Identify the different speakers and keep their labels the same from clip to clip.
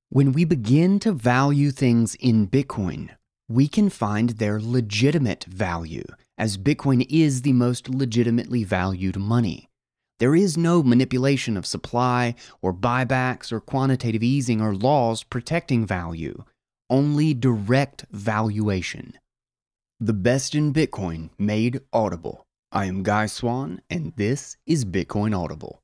Speaker 1: When we begin to value things in Bitcoin, we can find their legitimate value, as Bitcoin is the most legitimately valued money. There is no manipulation of supply or buybacks or quantitative easing or laws protecting value, only direct valuation. The best in Bitcoin made audible. I am Guy Swan, and this is Bitcoin Audible.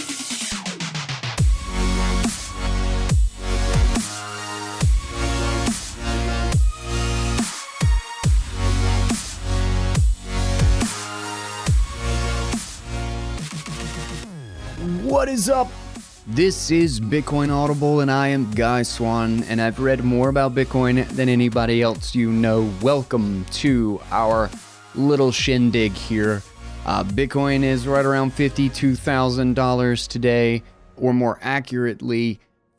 Speaker 1: What is up? This is Bitcoin Audible, and I am Guy Swan, and I've read more about Bitcoin than anybody else you know. Welcome to our little shindig here. Bitcoin is right around $52,000 today, or more accurately,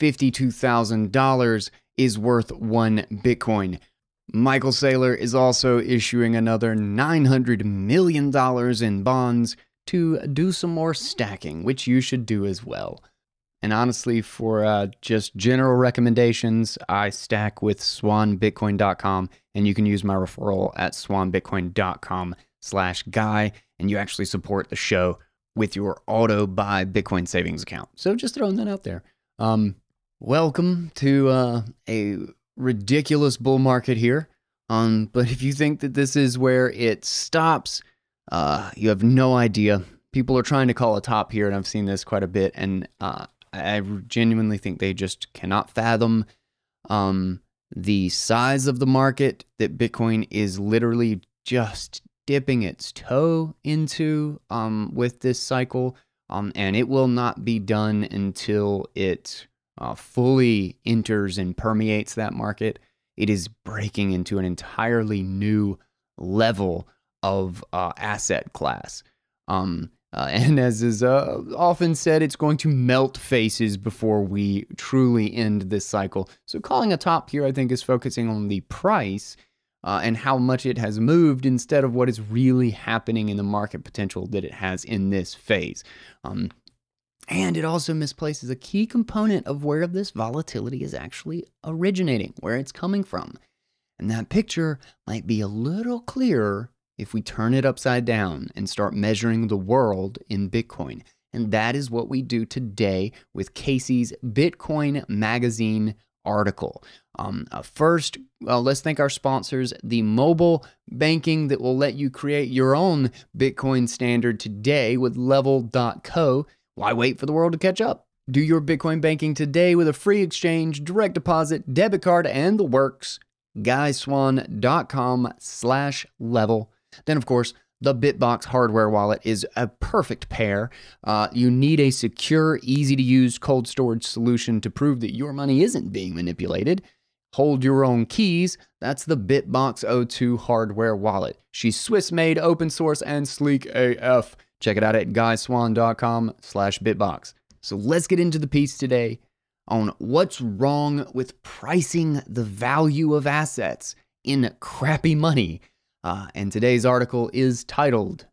Speaker 1: $52,000 is worth one Bitcoin. Michael Saylor is also issuing another $900 million in bonds to do some more stacking, which you should do as well. And honestly, for just general recommendations, I stack with swanbitcoin.com, and you can use my referral at swanbitcoin.com/guy, and you actually support the show with your auto buy Bitcoin savings account. So just throwing that out there. Welcome to a ridiculous bull market here. But if you think that this is where it stops, you have no idea. People are trying to call a top here, and I've seen this quite a bit, and I genuinely think they just cannot fathom the size of the market that Bitcoin is literally just dipping its toe into with this cycle, and it will not be done until it fully enters and permeates that market. It is breaking into an entirely new level of asset class. And as is often said, it's going to melt faces before we truly end this cycle. So calling a top here, I think, is focusing on the price and how much it has moved instead of what is really happening in the market potential that it has in this phase. And it also misplaces a key component of where this volatility is actually originating, where it's coming from. And that picture might be a little clearer if we turn it upside down and start measuring the world in Bitcoin. And that is what we do today with Casey's Bitcoin Magazine article. First, let's thank our sponsors, the mobile banking that will let you create your own Bitcoin standard today with Level.co. Why wait for the world to catch up? Do your Bitcoin banking today with a free exchange, direct deposit, debit card, and the works. GuySwan.com/level. Then, of course, the BitBox hardware wallet is a perfect pair. You need a secure, easy-to-use cold storage solution to prove that your money isn't being manipulated. Hold your own keys. That's the BitBox O2 hardware wallet. She's Swiss-made, open source, and sleek AF. Check it out at GuySwan.com/BitBox. So let's get into the piece today on what's wrong with pricing the value of assets in crappy money. And today's article is titled,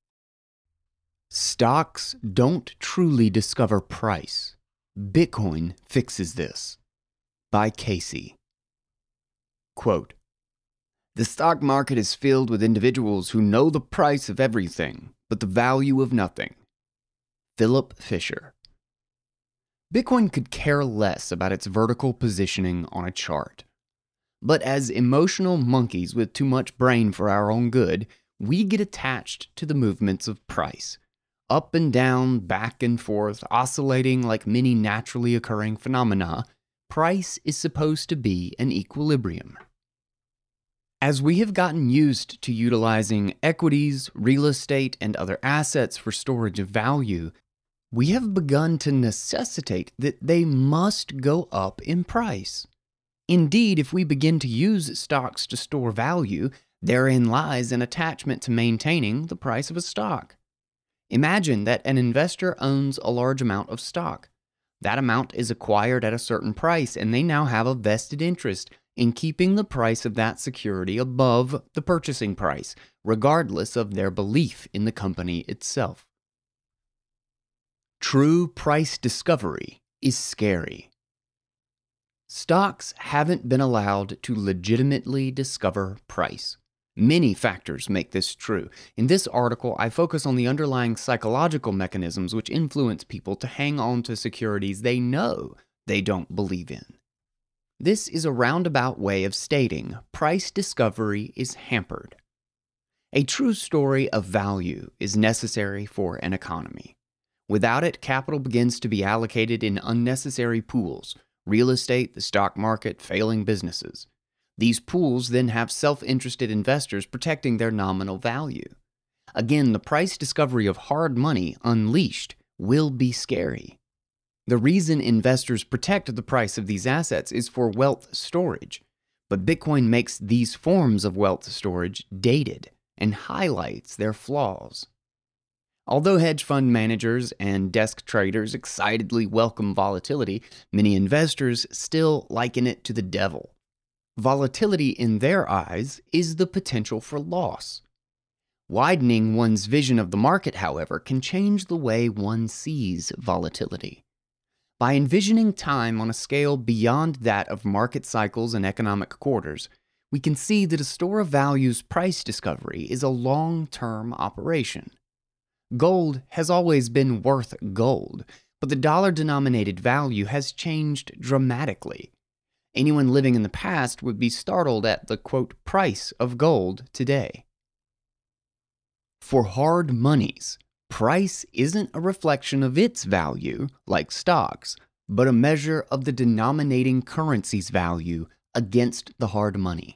Speaker 1: "Stocks Don't Truly Discover Price. Bitcoin Fixes This," by Casey. Quote, "The stock market is filled with individuals who know the price of everything, but the value of nothing." Philip Fisher. Bitcoin could care less about its vertical positioning on a chart. But as emotional monkeys with too much brain for our own good, we get attached to the movements of price. Up and down, back and forth, oscillating like many naturally occurring phenomena, price is supposed to be an equilibrium. As we have gotten used to utilizing equities, real estate, and other assets for storage of value, we have begun to necessitate that they must go up in price. Indeed, if we begin to use stocks to store value, therein lies an attachment to maintaining the price of a stock. Imagine that an investor owns a large amount of stock. That amount is acquired at a certain price, and they now have a vested interest in keeping the price of that security above the purchasing price, regardless of their belief in the company itself. True price discovery is scary. Stocks haven't been allowed to legitimately discover price. Many factors make this true. In this article, I focus on the underlying psychological mechanisms which influence people to hang on to securities they know they don't believe in. This is a roundabout way of stating price discovery is hampered. A true story of value is necessary for an economy. Without it, capital begins to be allocated in unnecessary pools: real estate, the stock market, failing businesses. These pools then have self-interested investors protecting their nominal value. Again, the price discovery of hard money unleashed will be scary. The reason investors protect the price of these assets is for wealth storage, but Bitcoin makes these forms of wealth storage dated and highlights their flaws. Although hedge fund managers and desk traders excitedly welcome volatility, many investors still liken it to the devil. Volatility in their eyes is the potential for loss. Widening one's vision of the market, however, can change the way one sees volatility. By envisioning time on a scale beyond that of market cycles and economic quarters, we can see that a store of value's price discovery is a long-term operation. Gold has always been worth gold, but the dollar-denominated value has changed dramatically. Anyone living in the past would be startled at the, quote, price of gold today. For hard monies, price isn't a reflection of its value, like stocks, but a measure of the denominating currency's value against the hard money.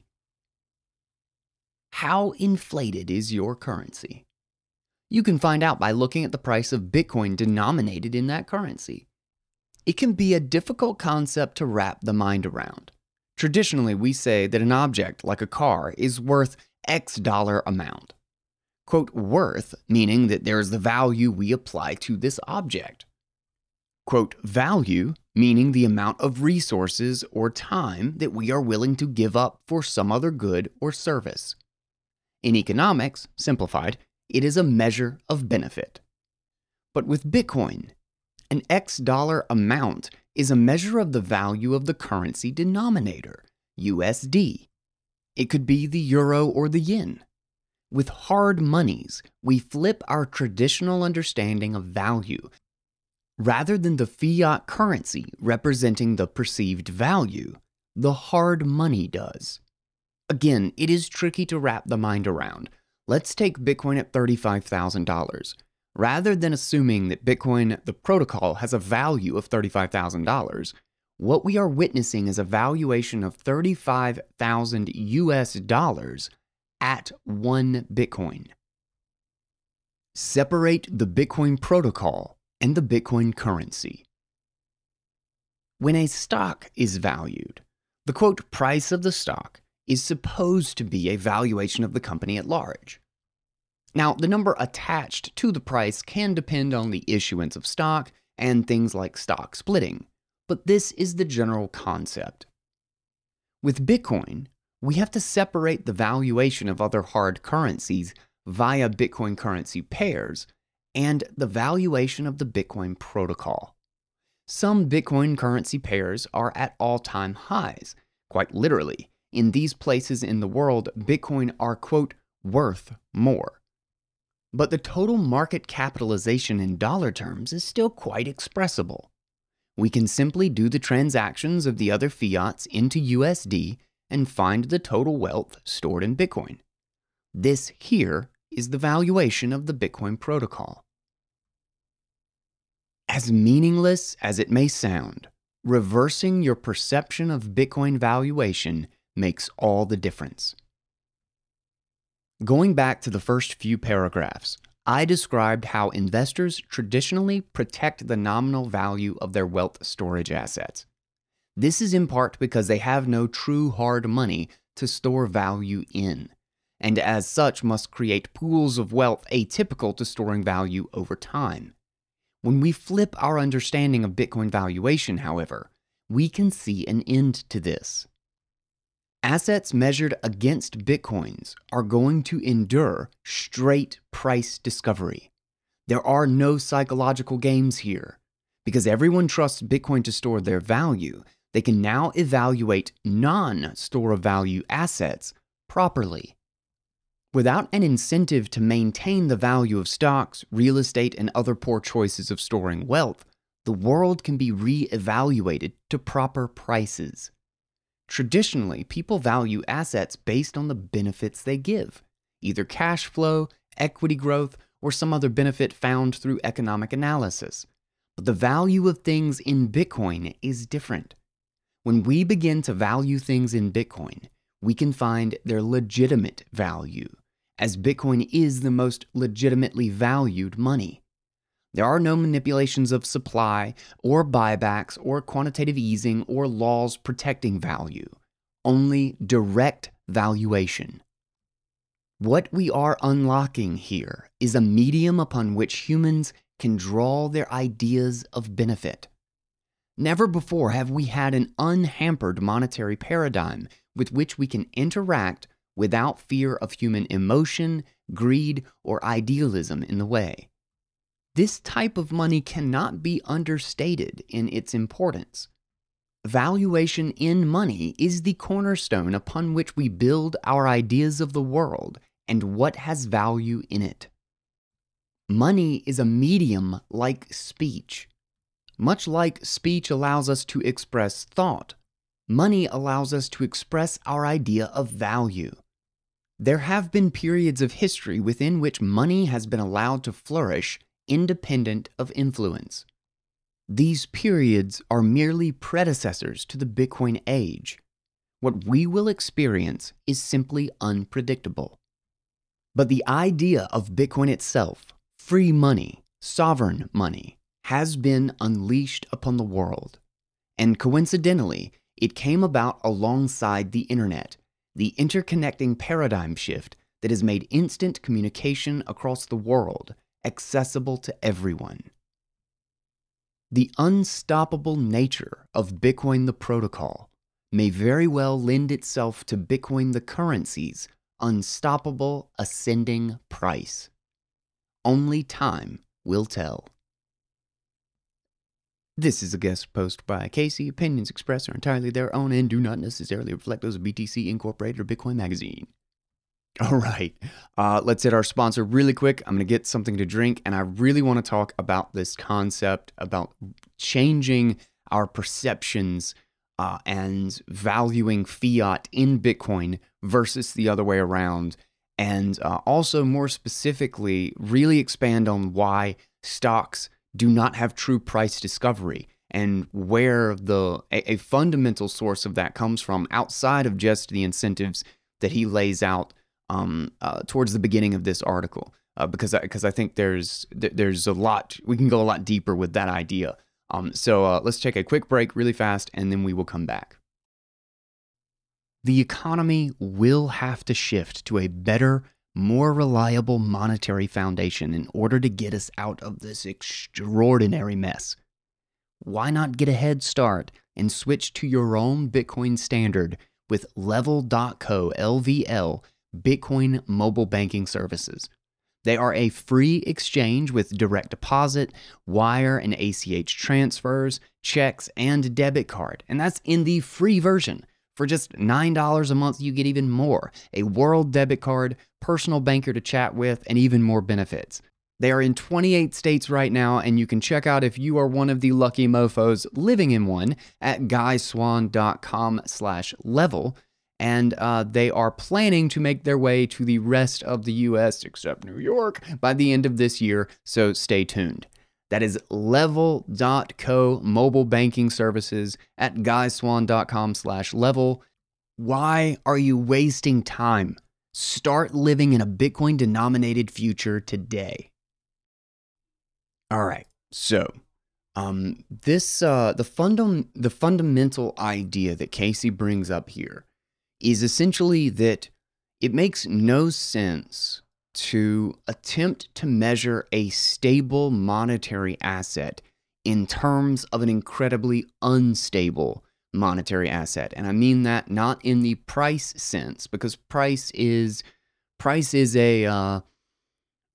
Speaker 1: How inflated is your currency? You can find out by looking at the price of Bitcoin denominated in that currency. It can be a difficult concept to wrap the mind around. Traditionally, we say that an object, like a car, is worth X dollar amount. Quote, worth, meaning that there is the value we apply to this object. Quote, value, meaning the amount of resources or time that we are willing to give up for some other good or service. In economics, simplified, it is a measure of benefit. But with Bitcoin, an X dollar amount is a measure of the value of the currency denominator, USD. It could be the euro or the yen. With hard monies, we flip our traditional understanding of value. Rather than the fiat currency representing the perceived value, the hard money does. Again, it is tricky to wrap the mind around. Let's take Bitcoin at $35,000. Rather than assuming that Bitcoin, the protocol, has a value of $35,000, what we are witnessing is a valuation of 35,000 US dollars at one Bitcoin. Separate the Bitcoin protocol and the Bitcoin currency. When a stock is valued, the quote price of the stock is supposed to be a valuation of the company at large. Now, the number attached to the price can depend on the issuance of stock and things like stock splitting, but this is the general concept. With Bitcoin, we have to separate the valuation of other hard currencies via Bitcoin currency pairs and the valuation of the Bitcoin protocol. Some Bitcoin currency pairs are at all-time highs. Quite literally, in these places in the world, Bitcoin are, quote, worth more. But the total market capitalization in dollar terms is still quite expressible. We can simply do the transactions of the other fiats into USD and find the total wealth stored in Bitcoin. This here is the valuation of the Bitcoin protocol. As meaningless as it may sound, reversing your perception of Bitcoin valuation makes all the difference. Going back to the first few paragraphs, I described how investors traditionally protect the nominal value of their wealth storage assets. This is in part because they have no true hard money to store value in, and as such must create pools of wealth atypical to storing value over time. When we flip our understanding of Bitcoin valuation, however, we can see an end to this. Assets measured against Bitcoins are going to endure straight price discovery. There are no psychological games here. Because everyone trusts Bitcoin to store their value, they can now evaluate non-store of value assets properly. Without an incentive to maintain the value of stocks, real estate, and other poor choices of storing wealth, the world can be re-evaluated to proper prices. Traditionally, people value assets based on the benefits they give, either cash flow, equity growth, or some other benefit found through economic analysis. But the value of things in Bitcoin is different. When we begin to value things in Bitcoin, we can find their legitimate value, as Bitcoin is the most legitimately valued money. There are no manipulations of supply, or buybacks, or quantitative easing, or laws protecting value. Only direct valuation. What we are unlocking here is a medium upon which humans can draw their ideas of benefit. Never before have we had an unhampered monetary paradigm with which we can interact without fear of human emotion, greed, or idealism in the way. This type of money cannot be understated in its importance. Valuation in money is the cornerstone upon which we build our ideas of the world and what has value in it. Money is a medium like speech. Much like speech allows us to express thought, money allows us to express our idea of value. There have been periods of history within which money has been allowed to flourish independent of influence. These periods are merely predecessors to the Bitcoin age. What we will experience is simply unpredictable. But the idea of Bitcoin itself, free money, sovereign money, has been unleashed upon the world. And coincidentally, it came about alongside the internet, the interconnecting paradigm shift that has made instant communication across the world accessible to everyone. The unstoppable nature of Bitcoin the protocol may very well lend itself to Bitcoin the currency's unstoppable ascending price. Only time will tell. This is a guest post by Casey. Opinions expressed are entirely their own and do not necessarily reflect those of BTC Incorporated or Bitcoin Magazine. All right, let's hit our sponsor really quick. I'm going to get something to drink, and I really want to talk about this concept about changing our perceptions and valuing fiat in Bitcoin versus the other way around, and also more specifically, really expand on why stocks do not have true price discovery and where a fundamental source of that comes from outside of just the incentives that he lays out towards the beginning of this article, because I think there's a lot, we can go a lot deeper with that idea. So let's take a quick break really fast, and then we will come back. The economy will have to shift to a better, more reliable monetary foundation in order to get us out of this extraordinary mess. Why not get a head start and switch to your own Bitcoin standard with Level.co LVL Bitcoin mobile banking services? They are a free exchange with direct deposit, wire and ACH transfers, checks, and debit card. And that's in the free version. For just $9 a month, you get even more: a world debit card, personal banker to chat with, and even more benefits. They are in 28 states right now, and you can check out if you are one of the lucky mofos living in one at guyswan.com/level. And they are planning to make their way to the rest of the US, except New York, by the end of this year, so stay tuned. That is Level.co mobile banking services at guyswan.com/level. Why are you wasting time? Start living in a Bitcoin denominated future today. All right, so the fundamental idea that Casey brings up here is essentially that it makes no sense to attempt to measure a stable monetary asset in terms of an incredibly unstable monetary asset. And I mean that not in the price sense, because price is a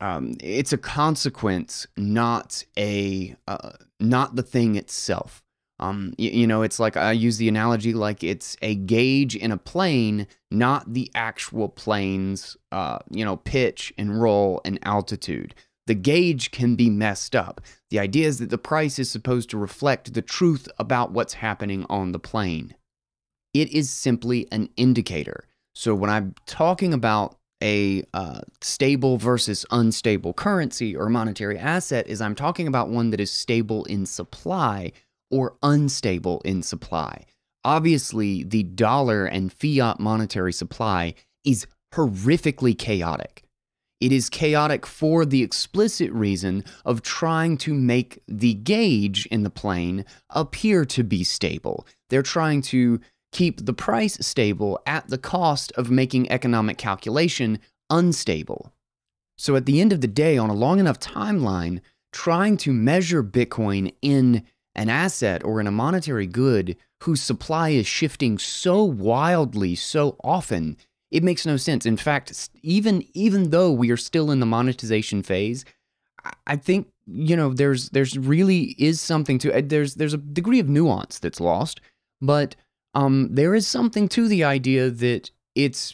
Speaker 1: it's a consequence, not the thing itself. It's like I use the analogy like it's a gauge in a plane, not the actual plane's, pitch and roll and altitude. The gauge can be messed up. The idea is that the price is supposed to reflect the truth about what's happening on the plane. It is simply an indicator. So when I'm talking about a stable versus unstable currency or monetary asset, is I'm talking about one that is stable in supply or unstable in supply. Obviously, the dollar and fiat monetary supply is horrifically chaotic. It is chaotic for the explicit reason of trying to make the gauge in the plane appear to be stable. They're trying to keep the price stable at the cost of making economic calculation unstable. So at the end of the day, on a long enough timeline, trying to measure Bitcoin in an asset or in a monetary good whose supply is shifting so wildly, so often, it makes no sense. In fact, even though we are still in the monetization phase, I think, there's really is something to, there's a degree of nuance that's lost, but there is something to the idea that it's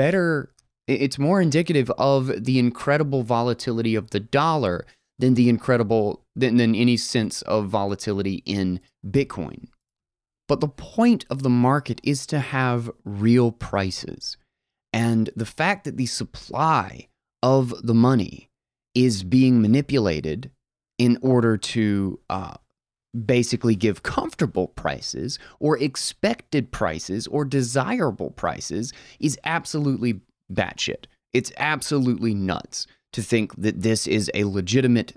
Speaker 1: more indicative of the incredible volatility of the dollar than than any sense of volatility in Bitcoin. But the point of the market is to have real prices. And the fact that the supply of the money is being manipulated in order to basically give comfortable prices or expected prices or desirable prices is absolutely batshit. It's absolutely nuts to think that this is a legitimate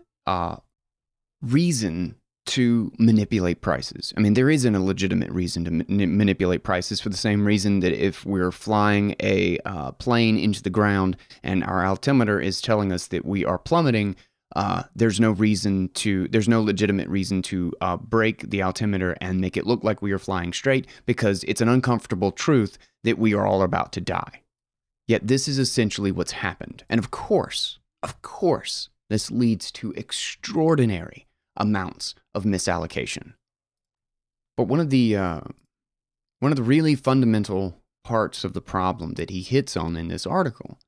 Speaker 1: reason to manipulate prices. I mean, there isn't a legitimate reason to manipulate prices for the same reason that if we're flying a plane into the ground and our altimeter is telling us that we are plummeting, there's no legitimate reason to break the altimeter and make it look like we are flying straight, because it's an uncomfortable truth that we are all about to die. Yet this is essentially what's happened. And of course, this leads to extraordinary amounts of misallocation. But one of the really fundamental parts of the problem that he hits on in this article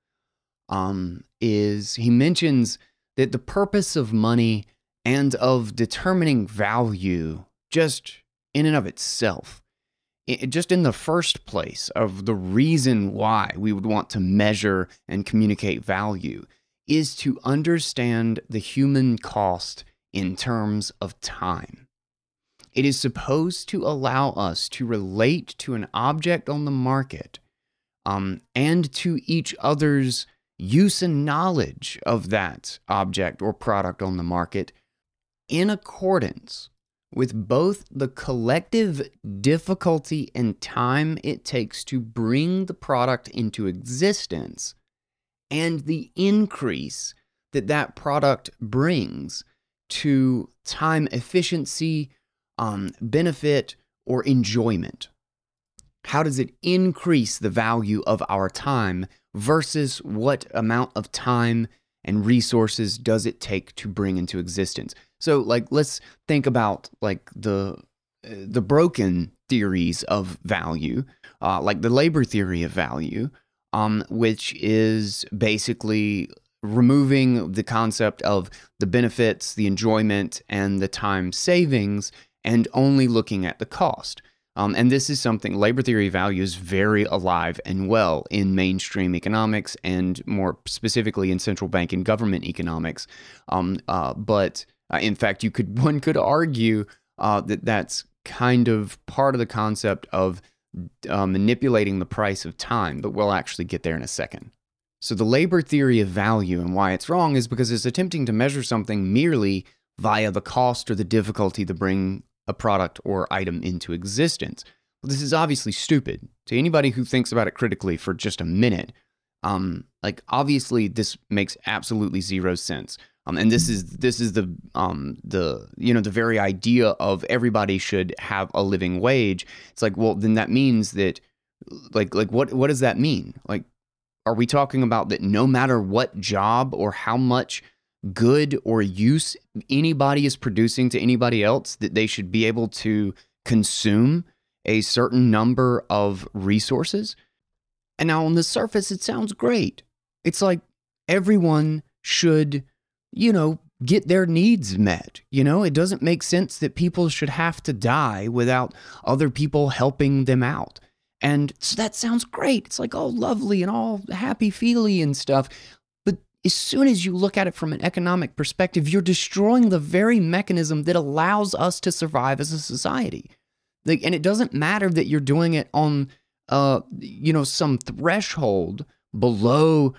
Speaker 1: is he mentions that the purpose of money and of determining value just in and of itself, just in the first place of the reason why we would want to measure and communicate value, is to understand the human cost in terms of time. It is supposed to allow us to relate to an object on the market and to each other's use and knowledge of that object or product on the market in accordance with both the collective difficulty and time it takes to bring the product into existence and the increase that product brings to time efficiency, benefit, or enjoyment. How does it increase the value of our time versus what amount of time and resources does it take to bring into existence? So, let's think about the broken theories of value, like the labor theory of value, which is basically removing the concept of the benefits, the enjoyment, and the time savings, and only looking at the cost. And this is something, labor theory of value is very alive and well in mainstream economics, and more specifically in central bank and government economics. But in fact, one could argue that that's kind of part of the concept of manipulating the price of time, but we'll actually get there in a second. So the labor theory of value and why it's wrong is because it's attempting to measure something merely via the cost or the difficulty to bring a product or item into existence. Well, this is obviously stupid. To anybody who thinks about it critically for just a minute, obviously this makes absolutely zero sense. And this is the very idea of everybody should have a living wage. It's like, well, then that means that what does that mean? Are we talking about that no matter what job or how much good or use anybody is producing to anybody else, that they should be able to consume a certain number of resources. And now on the surface, it sounds great. It's like everyone should, get their needs met. It doesn't make sense that people should have to die without other people helping them out. And so that sounds great. It's like all lovely and all happy-feely and stuff. But as soon as you look at it from an economic perspective, you're destroying the very mechanism that allows us to survive as a society. And it doesn't matter that you're doing it on, some threshold below,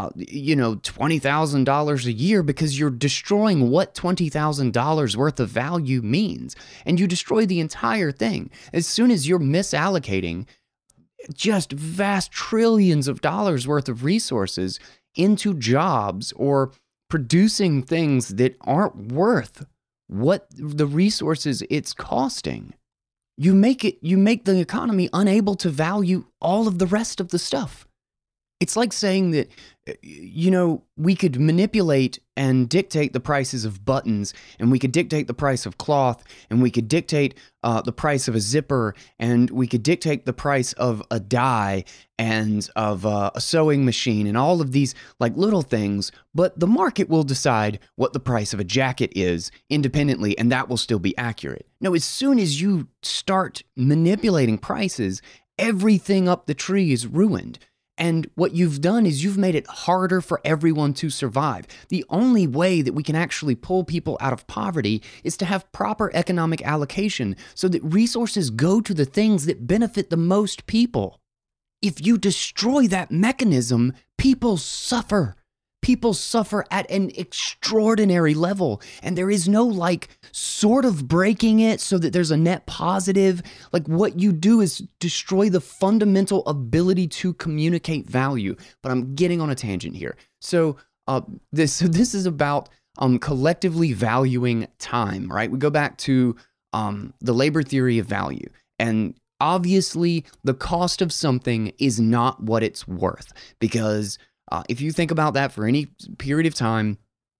Speaker 1: $20,000 a year, because you're destroying what $20,000 worth of value means. And you destroy the entire thing. As soon as you're misallocating just vast trillions of dollars worth of resources into jobs or producing things that aren't worth what the resources it's costing, you make the economy unable to value all of the rest of the stuff. It's like saying that, we could manipulate and dictate the prices of buttons, and we could dictate the price of cloth, and we could dictate the price of a zipper, and we could dictate the price of a dye and of a sewing machine and all of these like little things, but the market will decide what the price of a jacket is independently, and that will still be accurate. No, as soon as you start manipulating prices, everything up the tree is ruined. And what you've done is you've made it harder for everyone to survive. The only way that we can actually pull people out of poverty is to have proper economic allocation so that resources go to the things that benefit the most people. If you destroy that mechanism, people suffer. People suffer at an extraordinary level, and there is no sort of breaking it so that there's a net positive. What you do is destroy the fundamental ability to communicate value. But I'm getting on a tangent here. So this is about collectively valuing time, right? We go back to the labor theory of value, and obviously the cost of something is not what it's worth, because if you think about that for any period of time,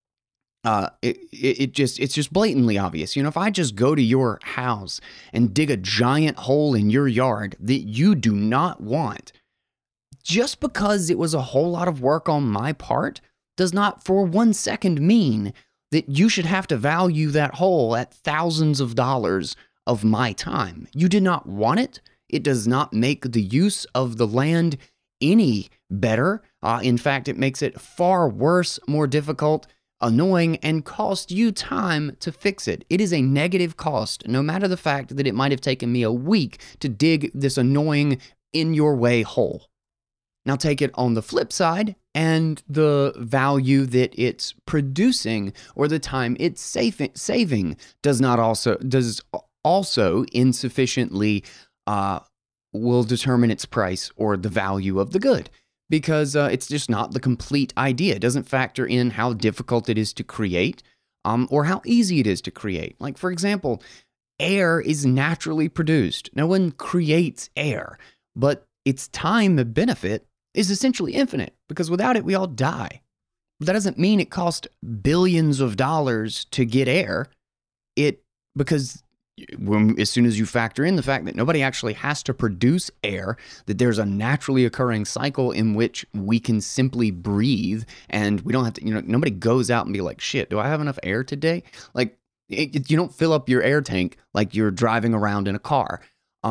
Speaker 1: it's just blatantly obvious. If I just go to your house and dig a giant hole in your yard that you do not want, just because it was a whole lot of work on my part does not for 1 second mean that you should have to value that hole at thousands of dollars of my time. You did not want it. It does not make the use of the land any better. In fact, it makes it far worse, more difficult, annoying, and cost you time to fix it. It is a negative cost, no matter the fact that it might have taken me a week to dig this annoying, in-your-way hole. Now take it on the flip side, and the value that it's producing or the time it's saving does also insufficiently will determine its price or the value of the good, because it's just not the complete idea. It doesn't factor in how difficult it is to create or how easy it is to create. Like, for example, air is naturally produced. No one creates air, but its time benefit is essentially infinite, because without it, we all die. That doesn't mean it cost billions of dollars to get air. Because as soon as you factor in the fact that nobody actually has to produce air, that there's a naturally occurring cycle in which we can simply breathe, and we don't have to, nobody goes out and be like, shit, do I have enough air today? You don't fill up your air tank like you're driving around in a car.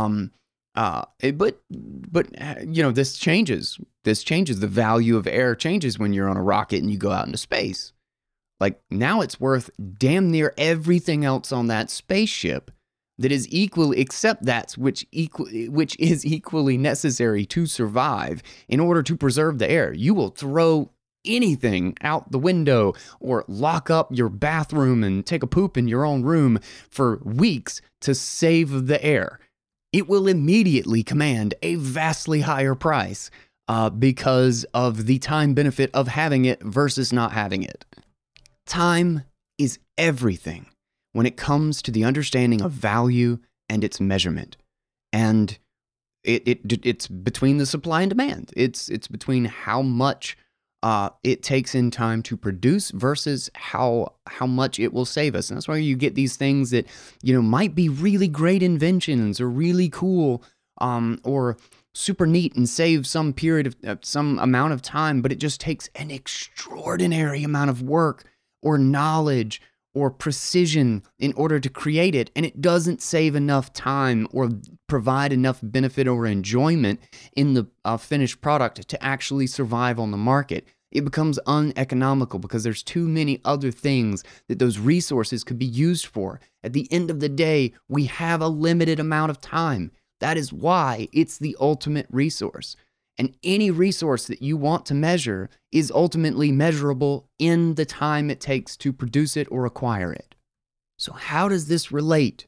Speaker 1: This changes. The value of air changes when you're on a rocket and you go out into space. Now it's worth damn near everything else on that spaceship that is equally, except that which is equally necessary to survive in order to preserve the air. You will throw anything out the window or lock up your bathroom and take a poop in your own room for weeks to save the air. It will immediately command a vastly higher price because of the time benefit of having it versus not having it. Time is everything when it comes to the understanding of value and its measurement. And it's between the supply and demand. It's between how much it takes in time to produce versus how much it will save us. And that's why you get these things that, might be really great inventions or really cool, or super neat and save some period of some amount of time, but it just takes an extraordinary amount of work or knowledge or precision in order to create it, and it doesn't save enough time or provide enough benefit or enjoyment in the finished product to actually survive on the market. It becomes uneconomical because there's too many other things that those resources could be used for. At the end of the day, we have a limited amount of time. That is why it's the ultimate resource. And any resource that you want to measure is ultimately measurable in the time it takes to produce it or acquire it. So how does this relate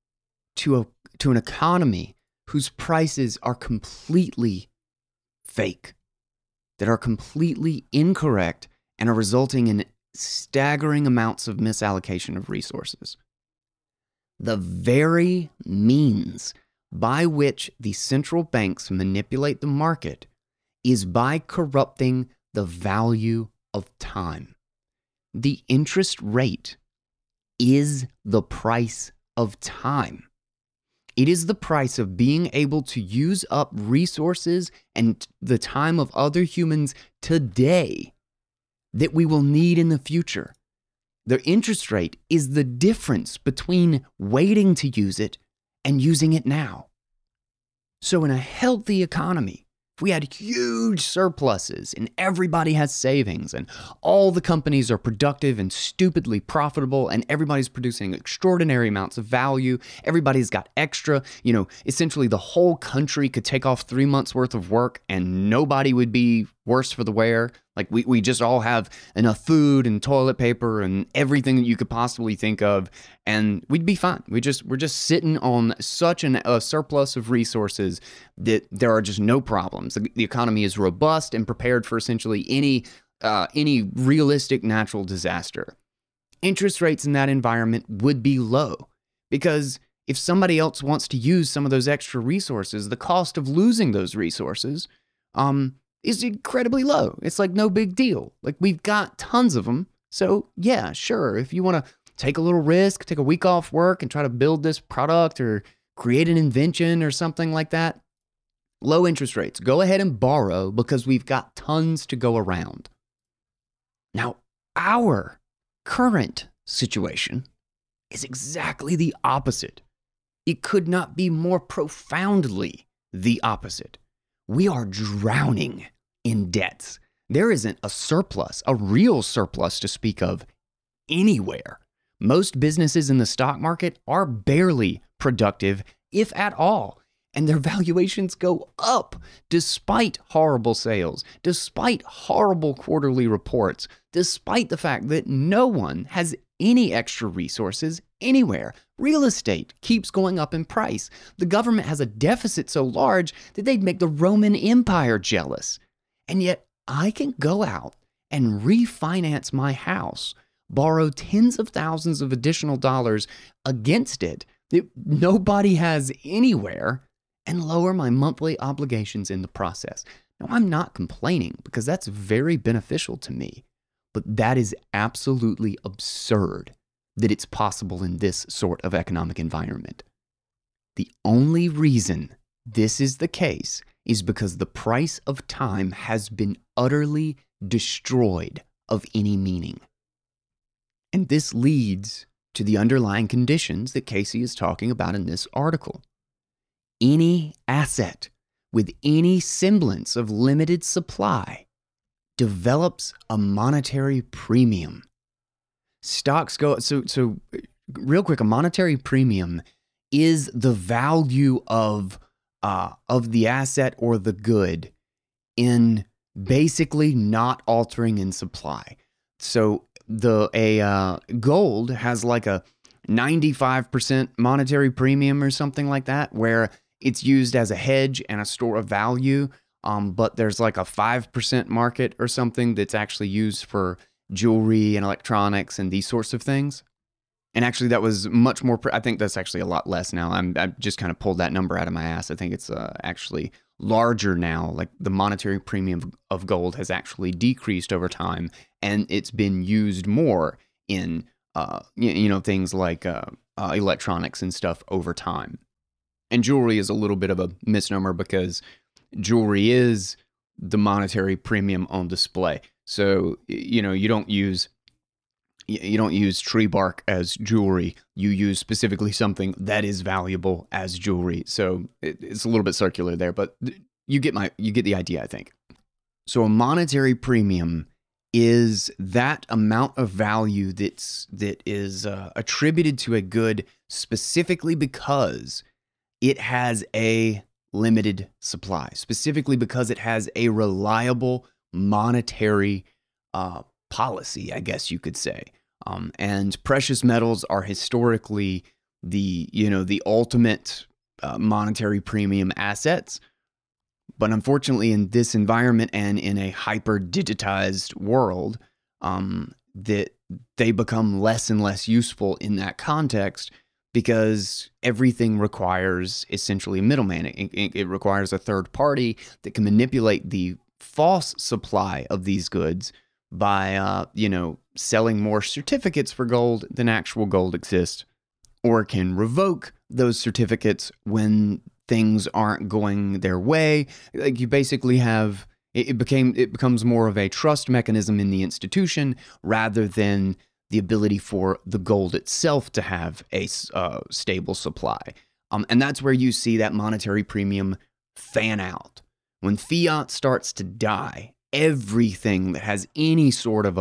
Speaker 1: to an economy whose prices are completely fake, that are completely incorrect and are resulting in staggering amounts of misallocation of resources? The very means by which the central banks manipulate the market is by corrupting the value of time. The interest rate is the price of time. It is the price of being able to use up resources and the time of other humans today that we will need in the future. The interest rate is the difference between waiting to use it and using it now. So in a healthy economy, if we had huge surpluses and everybody has savings and all the companies are productive and stupidly profitable and everybody's producing extraordinary amounts of value, everybody's got extra, essentially the whole country could take off 3 months worth of work and nobody would be worse for the wear. Like we just all have enough food and toilet paper and everything that you could possibly think of, and we'd be fine. We're just sitting on such a surplus of resources that there are just no problems. The economy is robust and prepared for essentially any realistic natural disaster. Interest rates in that environment would be low because if somebody else wants to use some of those extra resources, the cost of losing those resources is incredibly low. It's like no big deal. Like we've got tons of them. So yeah, sure. If you want to take a little risk, take a week off work and try to build this product or create an invention or something like that, low interest rates. Go ahead and borrow because we've got tons to go around. Now, our current situation is exactly the opposite. It could not be more profoundly the opposite. We are drowning in debts. There isn't a surplus, a real surplus to speak of anywhere. Most businesses in the stock market are barely productive, if at all, and their valuations go up despite horrible sales, despite horrible quarterly reports, despite the fact that no one has any extra resources anywhere. Real estate keeps going up in price. The government has a deficit so large that they'd make the Roman Empire jealous. And yet I can go out and refinance my house, borrow tens of thousands of additional dollars against it that nobody has anywhere, and lower my monthly obligations in the process. Now, I'm not complaining because that's very beneficial to me, but that is absolutely absurd that it's possible in this sort of economic environment. The only reason this is the case is because the price of time has been utterly destroyed of any meaning. And this leads to the underlying conditions that Casey is talking about in this article. Any asset with any semblance of limited supply develops a monetary premium. Stocks go, so real quick, a monetary premium is the value of the asset or the good in basically not altering in supply. So gold has like a 95% monetary premium or something like that, where it's used as a hedge and a store of value. But there's like a 5% market or something that's actually used for jewelry and electronics and these sorts of things. And actually, that was much more. I think that's actually a lot less now. I just kind of pulled that number out of my ass. I think it's actually larger now. Like the monetary premium of gold has actually decreased over time, and it's been used more in things like electronics and stuff over time. And jewelry is a little bit of a misnomer because jewelry is the monetary premium on display. So you don't use tree bark as jewelry. You use specifically something that is valuable as jewelry. So it's a little bit circular there, but you get the idea, I think. So a monetary premium is that amount of value that is attributed to a good specifically because it has a limited supply, specifically because it has a reliable monetary policy, I guess you could say. And precious metals are historically the ultimate monetary premium assets. But unfortunately, in this environment and in a hyper-digitized world, that they become less and less useful in that context because everything requires essentially a middleman. It requires a third party that can manipulate the false supply of these goods by, selling more certificates for gold than actual gold exists, or can revoke those certificates when things aren't going their way. Like you basically have, it becomes more of a trust mechanism in the institution rather than the ability for the gold itself to have a stable supply. And that's where you see that monetary premium fan out. When fiat starts to die, everything that has any sort of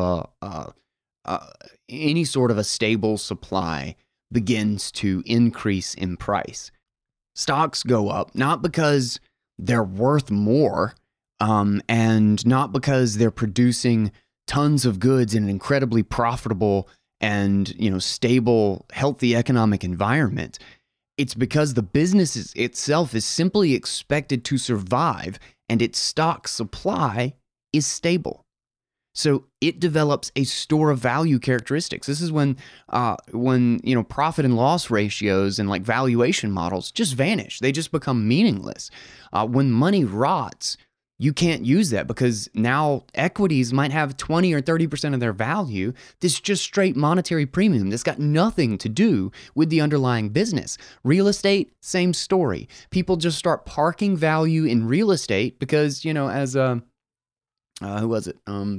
Speaker 1: a stable supply begins to increase in price. Stocks go up not because they're worth more, and not because they're producing tons of goods in an incredibly profitable and stable, healthy economic environment. It's because the business itself is simply expected to survive, and its stock supply is stable. So it develops a store of value characteristics. This is when profit and loss ratios and like valuation models just vanish. They just become meaningless. When money rots, you can't use that because now equities might have 20 or 30% of their value. This is just straight monetary premium. That's got nothing to do with the underlying business. Real estate, same story. People just start parking value in real estate because, who was it?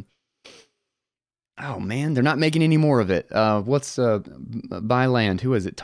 Speaker 1: Oh man, they're not making any more of it. Buy land? Who is it?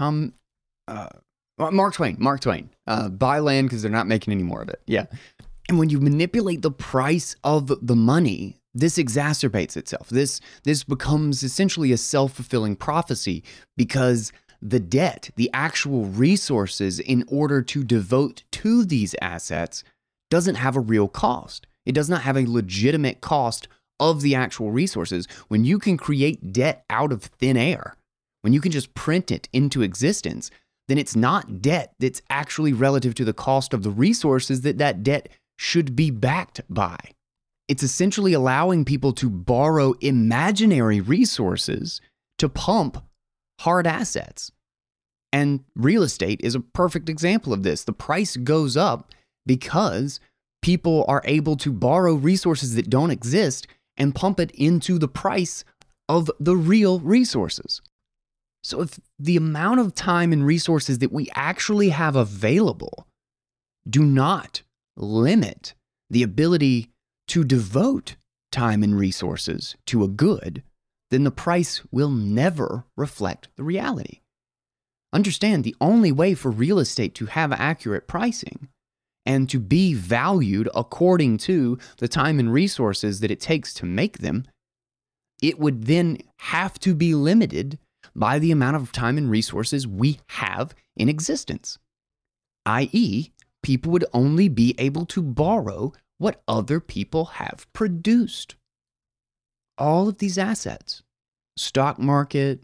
Speaker 1: Mark Twain. Buy land because they're not making any more of it. Yeah. And when you manipulate the price of the money, this exacerbates itself. This becomes essentially a self-fulfilling prophecy because the debt, the actual resources in order to devote to these assets doesn't have a real cost. It does not have a legitimate cost of the actual resources. When you can create debt out of thin air, when you can just print it into existence, then it's not debt that's actually relative to the cost of the resources that debt should be backed by. It's essentially allowing people to borrow imaginary resources to pump hard assets. And real estate is a perfect example of this. The price goes up because people are able to borrow resources that don't exist and pump it into the price of the real resources. So if the amount of time and resources that we actually have available do not limit the ability to devote time and resources to a good, then the price will never reflect the reality. Understand, the only way for real estate to have accurate pricing and to be valued according to the time and resources that it takes to make them, it would then have to be limited by the amount of time and resources we have in existence, i.e., people would only be able to borrow what other people have produced. All of these assets, stock market,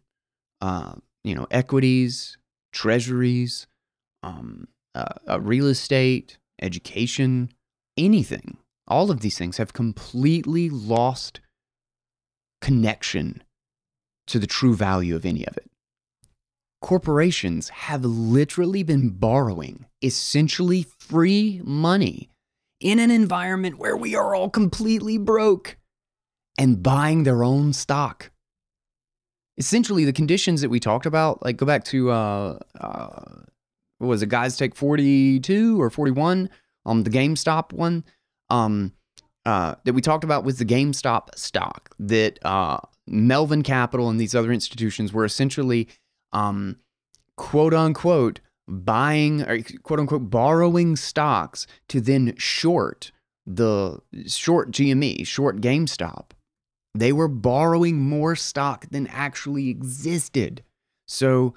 Speaker 1: equities, treasuries, real estate, education, anything, all of these things have completely lost connection to the true value of any of it. corporations have literally been borrowing essentially free money in an environment where we are all completely broke and buying their own stock. Essentially, the conditions that we talked about, like go back to, what was it, Guys Take 42 or 41, the GameStop one, that we talked about with the GameStop stock, that Melvin Capital and these other institutions were essentially, quote unquote, buying, or quote unquote, borrowing stocks to then short GME, short GameStop. They were borrowing more stock than actually existed. So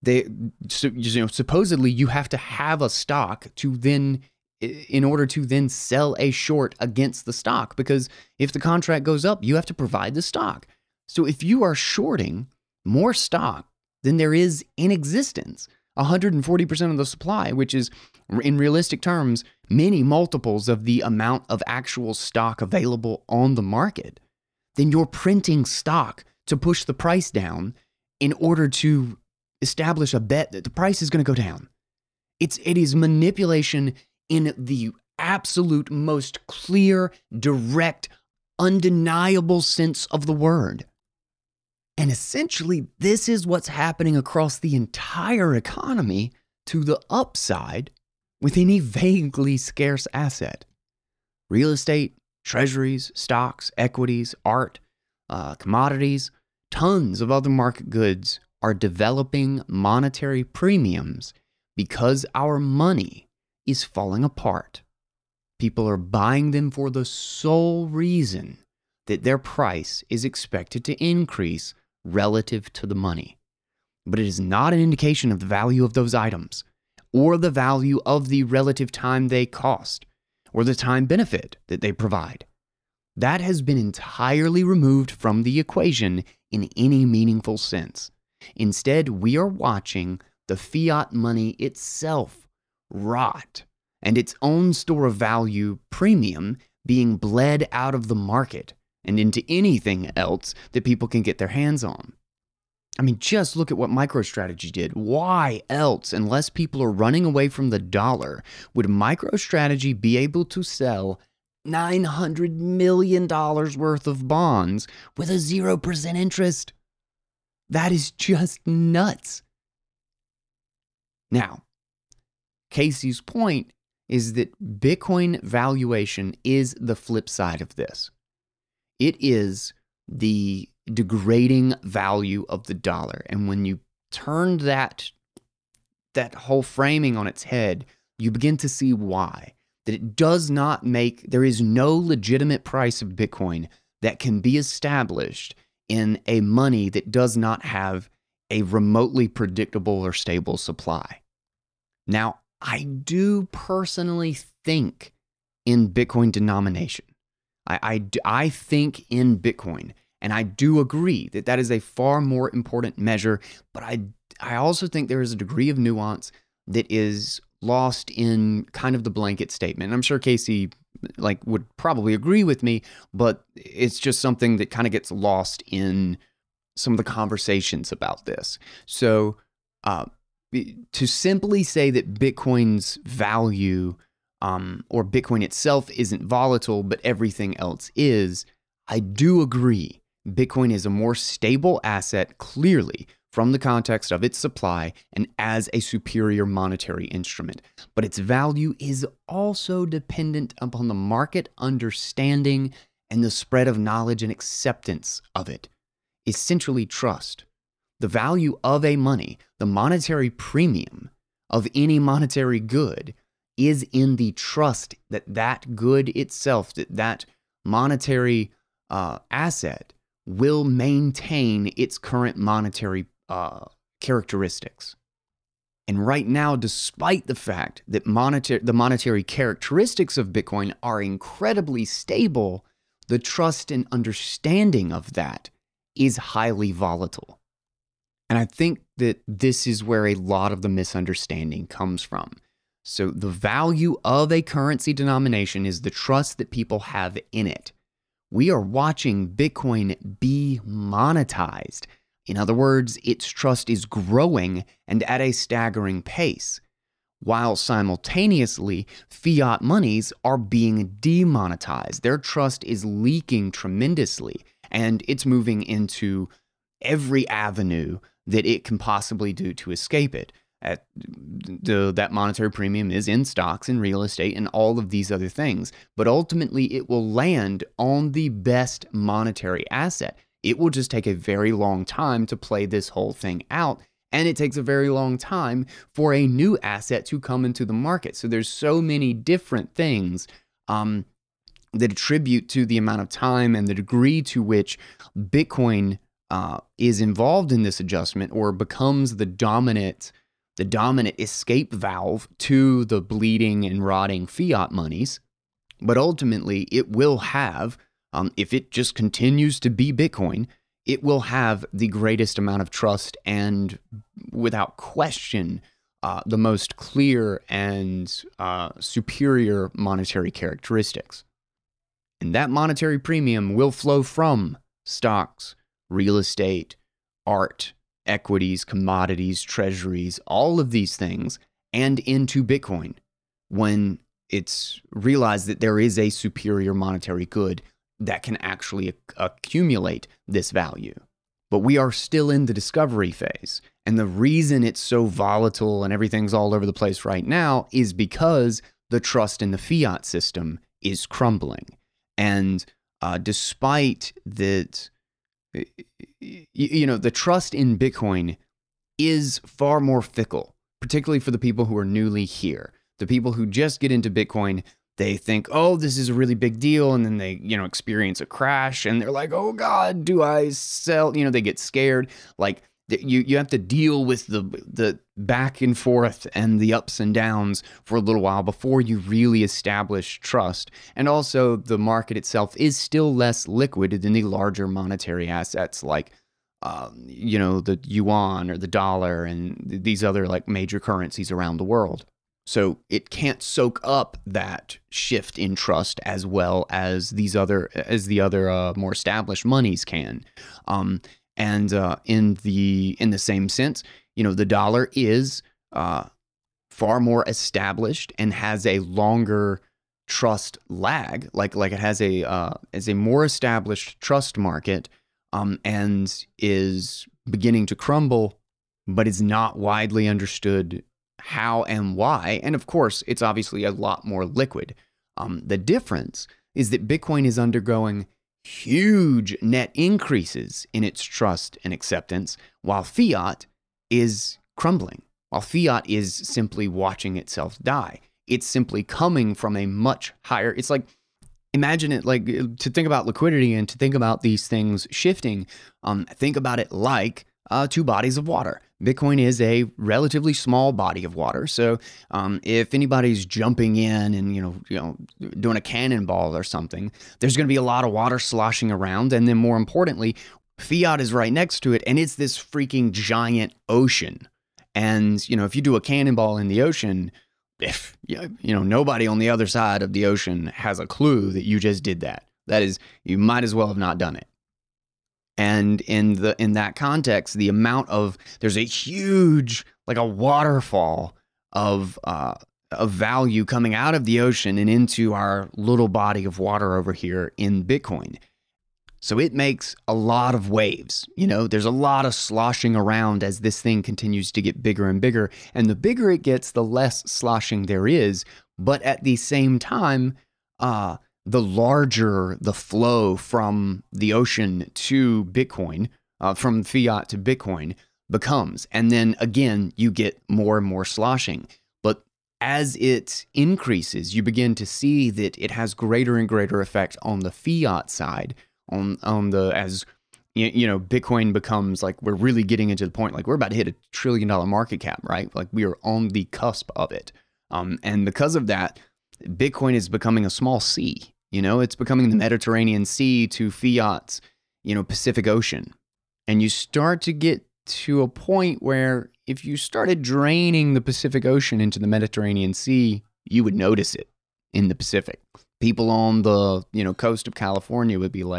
Speaker 1: supposedly you have to have a stock to then, in order to then sell a short against the stock, because if the contract goes up, you have to provide the stock. So if you are shorting more stock than there is in existence, 140% of the supply, which is in realistic terms, many multiples of the amount of actual stock available on the market, then you're printing stock to push the price down in order to establish a bet that the price is going to go down. It is manipulation in the absolute most clear, direct, undeniable sense of the word. And essentially, this is what's happening across the entire economy to the upside with any vaguely scarce asset. Real estate, treasuries, stocks, equities, art, commodities, tons of other market goods are developing monetary premiums because our money is falling apart. People are buying them for the sole reason that their price is expected to increase relative to the money. But it is not an indication of the value of those items, or the value of the relative time they cost, or the time benefit that they provide. That has been entirely removed from the equation in any meaningful sense. Instead, we are watching the fiat money itself rot, and its own store of value premium being bled out of the market and into anything else that people can get their hands on. I mean, just look at what MicroStrategy did. Why else, unless people are running away from the dollar, would MicroStrategy be able to sell $900 million worth of bonds with a 0% interest? That is just nuts. Now, Casey's point is that Bitcoin valuation is the flip side of this. It is the degrading value of the dollar. And when you turn that whole framing on its head, you begin to see why. That it does not there is no legitimate price of Bitcoin that can be established in a money that does not have a remotely predictable or stable supply. Now, I do personally think in Bitcoin denomination. I think in Bitcoin, and I do agree that that is a far more important measure, but I also think there is a degree of nuance that is lost in kind of the blanket statement. And I'm sure Casey would probably agree with me, but it's just something that kind of gets lost in some of the conversations about this. So to simply say that Bitcoin's value or Bitcoin itself isn't volatile, but everything else is, I do agree. Bitcoin is a more stable asset, clearly, from the context of its supply and as a superior monetary instrument. But its value is also dependent upon the market understanding and the spread of knowledge and acceptance of it. Essentially, trust. The value of a money, the monetary premium of any monetary good, is in the trust that that good itself, that monetary asset will maintain its current monetary characteristics. And right now, despite the fact that the monetary characteristics of Bitcoin are incredibly stable, the trust and understanding of that is highly volatile. And I think that this is where a lot of the misunderstanding comes from. So the value of a currency denomination is the trust that people have in it. We are watching Bitcoin be monetized In other words, its trust is growing and at a staggering pace, while simultaneously fiat monies are being demonetized. Their trust is leaking tremendously, and it's moving into every avenue that it can possibly do to escape it. That monetary premium is in stocks and real estate and all of these other things, but ultimately it will land on the best monetary asset. It will just take a very long time to play this whole thing out, and it takes a very long time for a new asset to come into the market. So there's so many different things that attribute to the amount of time and the degree to which Bitcoin is involved in this adjustment, or becomes the dominant escape valve to the bleeding and rotting fiat monies. But ultimately, it will have, if it just continues to be Bitcoin, it will have the greatest amount of trust and, without question, the most clear and superior monetary characteristics. And that monetary premium will flow from stocks, real estate, art, equities, commodities, treasuries, all of these things, and into Bitcoin when it's realized that there is a superior monetary good that can actually accumulate this value. But we are still in the discovery phase. And the reason it's so volatile and everything's all over the place right now is because the trust in the fiat system is crumbling. And despite that, the trust in Bitcoin is far more fickle, particularly for the people who are newly here. The people who just get into Bitcoin, they think, oh, this is a really big deal. And then they, experience a crash and they're like, oh God, do I sell? They get scared. Like you have to deal with the back and forth and the ups and downs for a little while before you really establish trust. And also the market itself is still less liquid than the larger monetary assets like, the yuan or the dollar and these other like major currencies around the world. So it can't soak up that shift in trust as well as the other more established monies can. And in the same sense, the dollar is far more established and has a longer trust lag, like it has a more established trust market, and is beginning to crumble, but is not widely understood how and why. And of course, it's obviously a lot more liquid. The difference is that Bitcoin is undergoing huge net increases in its trust and acceptance, while fiat is crumbling, while fiat is simply watching itself die. It's simply coming from a much higher, it's like, imagine it like, to think about liquidity and to think about these things shifting, think about it like two bodies of water. Bitcoin is a relatively small body of water. So if anybody's jumping in and, doing a cannonball or something, there's going to be a lot of water sloshing around. And then more importantly, fiat is right next to it. And it's this freaking giant ocean. And, if you do a cannonball in the ocean, if, nobody on the other side of the ocean has a clue that you just did that. That is, you might as well have not done it. And in that context, there's a huge, like a waterfall of value coming out of the ocean and into our little body of water over here in Bitcoin. So it makes a lot of waves. There's a lot of sloshing around as this thing continues to get bigger and bigger. And the bigger it gets, the less sloshing there is. But at the same time, the larger the flow from the ocean to Bitcoin, from fiat to Bitcoin becomes. And then again, you get more and more sloshing. But as it increases, you begin to see that it has greater and greater effect on the fiat side, as Bitcoin becomes like, we're really getting into the point, like we're about to hit $1 trillion market cap, right? Like we are on the cusp of it. And because of that, Bitcoin is becoming a small sea. It's becoming the Mediterranean Sea to fiat's, Pacific Ocean. And you start to get to a point where if you started draining the Pacific Ocean into the Mediterranean Sea, you would notice it in the Pacific. People on the, coast of California would be like,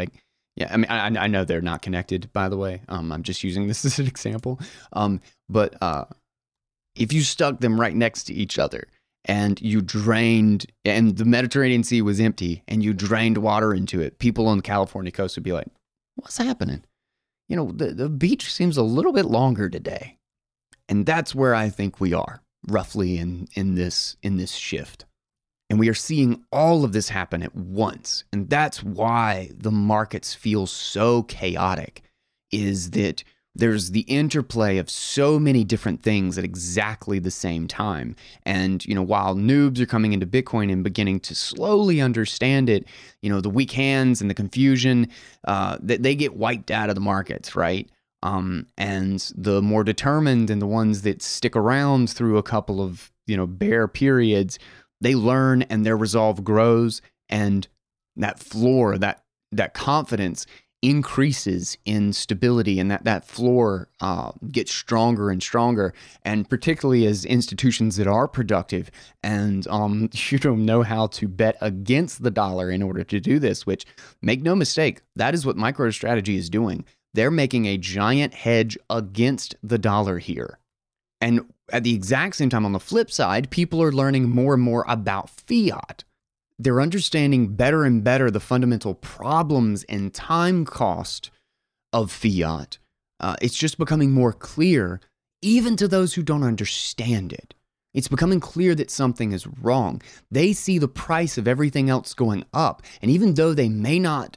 Speaker 1: Yeah, I mean, I know they're not connected, by the way. I'm just using this as an example. But if you stuck them right next to each other and you drained, and the Mediterranean Sea was empty and you drained water into it, people on the California coast would be like, what's happening? You know, the beach seems a little bit longer today. And that's where I think we are roughly in this shift. And we are seeing all of this happen at once. And that's why the markets feel so chaotic, is that there's the interplay of so many different things at exactly the same time. And, you know, while noobs are coming into Bitcoin and beginning to slowly understand it, you know, the weak hands and the confusion, they get wiped out of the markets, right? And the more determined and the ones that stick around through a couple of, you know, bear periods, they learn and their resolve grows, and that floor, that confidence increases in stability, and that floor gets stronger and stronger. And particularly as institutions that are productive and you don't know how to bet against the dollar in order to do this, which, make no mistake, that is what MicroStrategy is doing. They're making a giant hedge against the dollar here. And at the exact same time, on the flip side, people are learning more and more about fiat. They're understanding better and better the fundamental problems and time cost of fiat. It's just becoming more clear, even to those who don't understand it. It's becoming clear that something is wrong. They see the price of everything else going up, and even though they may not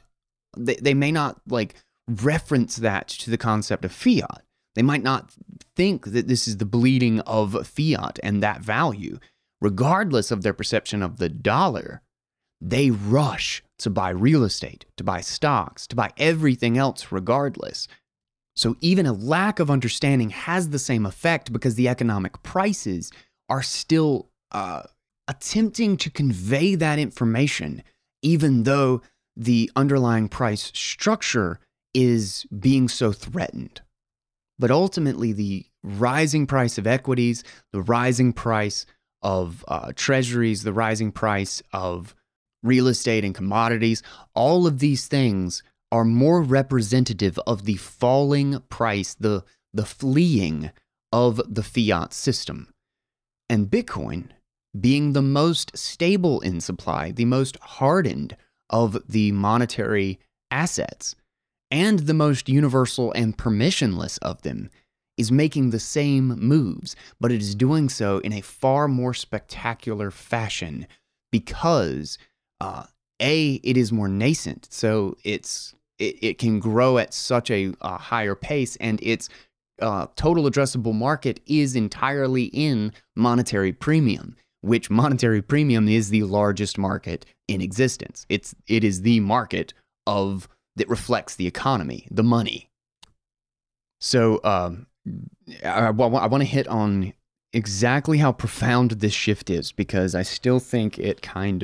Speaker 1: like reference that to the concept of fiat, they might not think that this is the bleeding of fiat and that value. Regardless of their perception of the dollar, they rush to buy real estate, to buy stocks, to buy everything else regardless. So even a lack of understanding has the same effect, because the economic prices are still attempting to convey that information, even though the underlying price structure is being so threatened. But ultimately, the rising price of equities, the rising price of treasuries, the rising price of real estate and commodities, all of these things are more representative of the falling price, the fleeing of the fiat system. And Bitcoin, being the most stable in supply, the most hardened of the monetary assets, and the most universal and permissionless of them, is making the same moves, but it is doing so in a far more spectacular fashion because it is more nascent, so it can grow at such a higher pace, and its total addressable market is entirely in monetary premium, which monetary premium is the largest market in existence. It is the market that reflects the economy, the money. So I want to hit on exactly how profound this shift is, because I still think it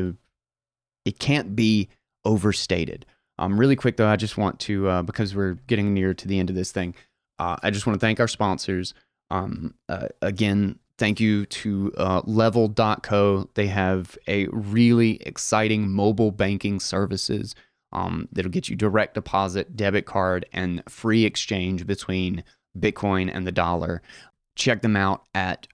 Speaker 1: can't be overstated. Really quick though, I just want to, because we're getting near to the end of this thing, I just want to thank our sponsors. Again, thank you to Level.co. They have a really exciting mobile banking services that'll get you direct deposit, debit card, and free exchange between Bitcoin and the dollar. Check them out at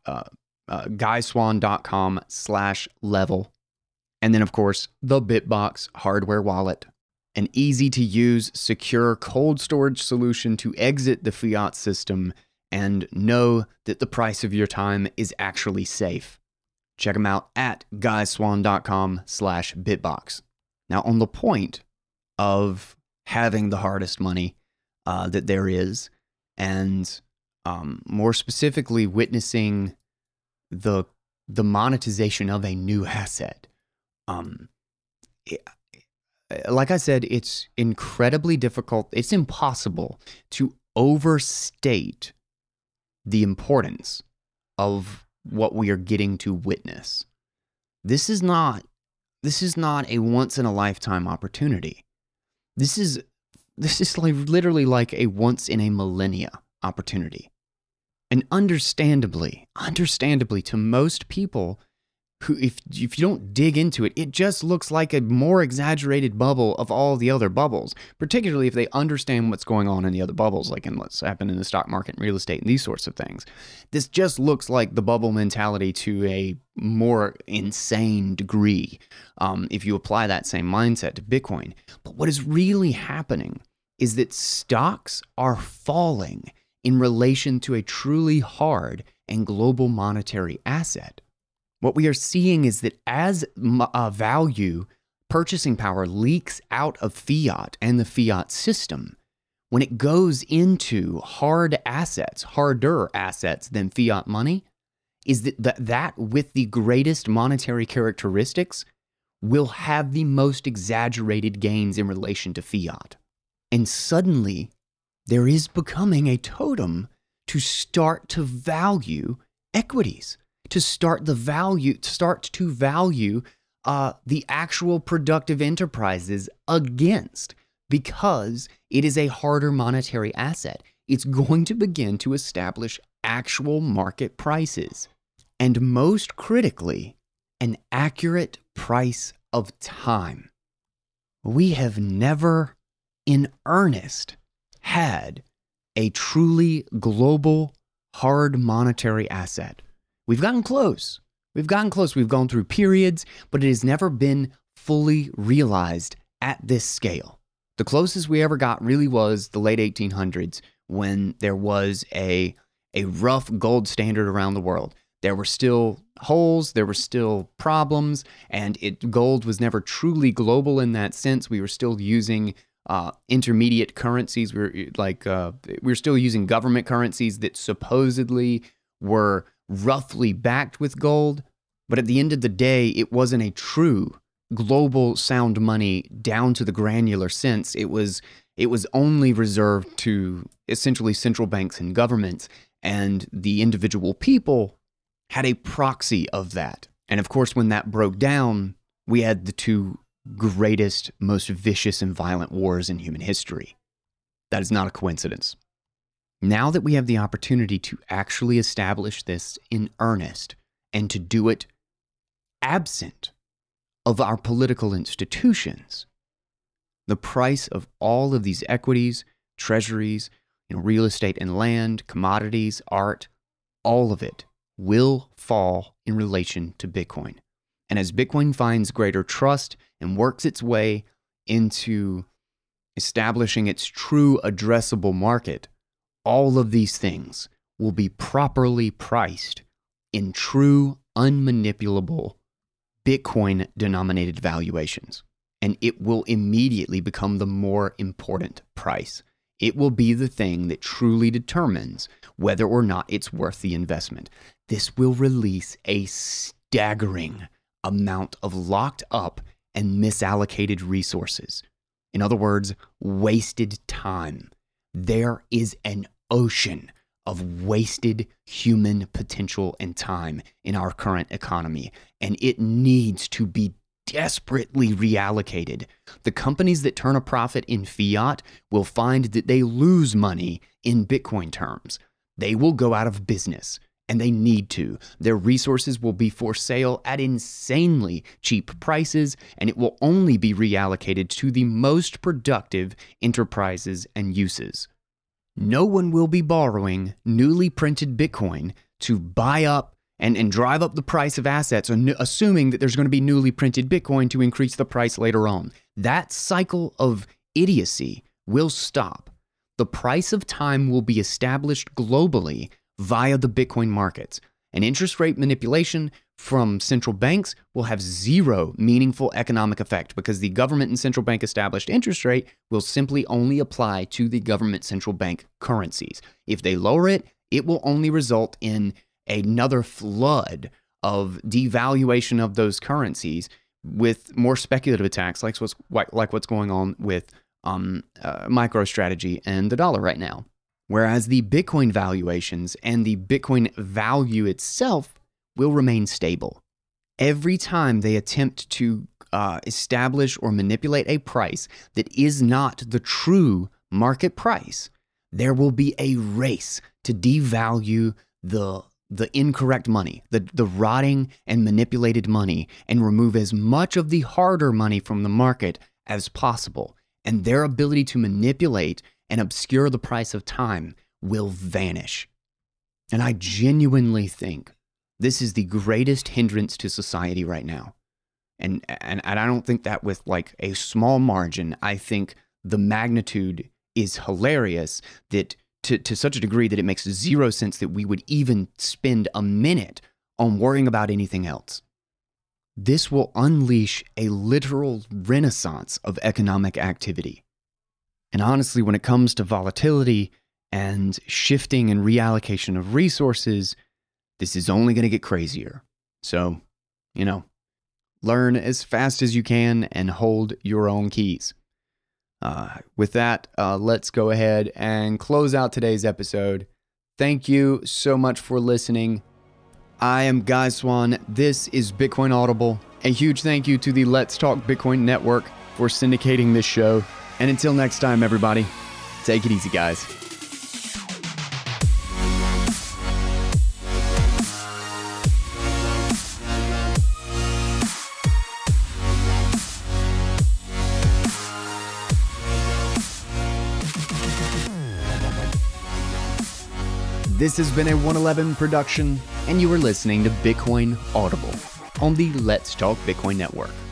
Speaker 1: guyswan.com/level. And then, of course, the BitBox hardware wallet, an easy-to-use, secure cold storage solution to exit the fiat system and know that the price of your time is actually safe. Check them out at guyswan.com/bitbox. Now, on the point of having the hardest money that there is, and more specifically witnessing the monetization of a new asset, like I said, it's incredibly difficult. It's impossible to overstate the importance of what we are getting to witness. This is not a once in a lifetime opportunity. This is like literally like a once in a millennia opportunity. And understandably to most people, if you don't dig into it, it just looks like a more exaggerated bubble of all the other bubbles, particularly if they understand what's going on in the other bubbles, like in what's happened in the stock market and real estate and these sorts of things. This just looks like the bubble mentality to a more insane degree if you apply that same mindset to Bitcoin. But what is really happening is that stocks are falling in relation to a truly hard and global monetary asset. What we are seeing is that as value, purchasing power leaks out of fiat and the fiat system, when it goes into hard assets, harder assets than fiat money, is that with the greatest monetary characteristics will have the most exaggerated gains in relation to fiat. And suddenly, there is becoming a totem to start to value equities, to start to value the actual productive enterprises against, because it is a harder monetary asset. It's going to begin to establish actual market prices, and most critically, an accurate price of time. We have never, in earnest, had a truly global, hard monetary asset. We've gotten close. We've gone through periods, but it has never been fully realized at this scale. The closest we ever got really was the late 1800s, when there was a rough gold standard around the world. There were still holes, there were still problems, and gold was never truly global in that sense. We were still using intermediate currencies. We were still using government currencies that supposedly were roughly backed with gold, but at the end of the day, it wasn't a true global sound money down to the granular sense. It was only reserved to essentially central banks and governments, and the individual people had a proxy of that. And of course, when that broke down, we had the two greatest, most vicious and violent wars in human history. That is not a coincidence. Now that we have the opportunity to actually establish this in earnest, and to do it absent of our political institutions, the price of all of these equities, treasuries, real estate and land, commodities, art, all of it will fall in relation to Bitcoin. And as Bitcoin finds greater trust and works its way into establishing its true addressable market, all of these things will be properly priced in true, unmanipulable Bitcoin-denominated valuations. And it will immediately become the more important price. It will be the thing that truly determines whether or not it's worth the investment. This will release a staggering amount of locked up and misallocated resources. In other words, wasted time. There is an ocean of wasted human potential and time in our current economy, and it needs to be desperately reallocated. The companies that turn a profit in fiat will find that they lose money in Bitcoin terms. They will go out of business, and they need to. Their resources will be for sale at insanely cheap prices, and it will only be reallocated to the most productive enterprises and uses. No one will be borrowing newly printed Bitcoin to buy up and drive up the price of assets, assuming that there's going to be newly printed Bitcoin to increase the price later on. That cycle of idiocy will stop. The price of time will be established globally via the Bitcoin markets. And interest rate manipulation from central banks will have zero meaningful economic effect, because the government and central bank established interest rate will simply only apply to the government central bank currencies. If they lower it, it will only result in another flood of devaluation of those currencies with more speculative attacks, like what's going on with MicroStrategy and the dollar right now. Whereas the Bitcoin valuations and the Bitcoin value itself will remain stable. Every time they attempt to establish or manipulate a price that is not the true market price, there will be a race to devalue the the incorrect money, the rotting and manipulated money, and remove as much of the harder money from the market as possible. And their ability to manipulate and obscure the price of time will vanish. And I genuinely think this is the greatest hindrance to society right now. And I don't think that with like a small margin. I think the magnitude is hilarious, that to such a degree that it makes zero sense that we would even spend a minute on worrying about anything else. This will unleash a literal renaissance of economic activity. And honestly, when it comes to volatility and shifting and reallocation of resources, this is only going to get crazier. So, learn as fast as you can and hold your own keys. With that, let's go ahead and close out today's episode. Thank you so much for listening. I am Guy Swan. This is Bitcoin Audible. A huge thank you to the Let's Talk Bitcoin Network for syndicating this show. And until next time, everybody, take it easy, guys. This has been a 111 production, and you are listening to Bitcoin Audible on the Let's Talk Bitcoin Network.